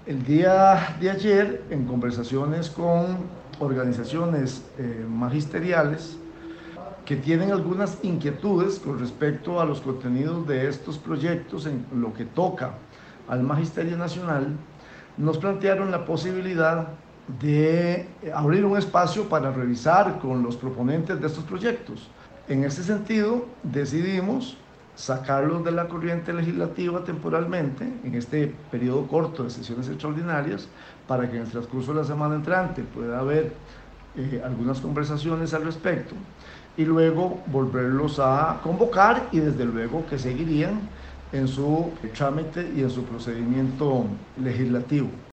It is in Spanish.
El día de ayer, en conversaciones con organizaciones magisteriales que tienen algunas inquietudes con respecto a los contenidos de estos proyectos en lo que toca al Magisterio Nacional, nos plantearon la posibilidad de abrir un espacio para revisar con los proponentes de estos proyectos. En ese sentido, decidimos sacarlos de la corriente legislativa temporalmente, en este periodo corto de sesiones extraordinarias, para que en el transcurso de la semana entrante pueda haber algunas conversaciones al respecto y luego volverlos a convocar y desde luego que seguirían en su trámite y en su procedimiento legislativo.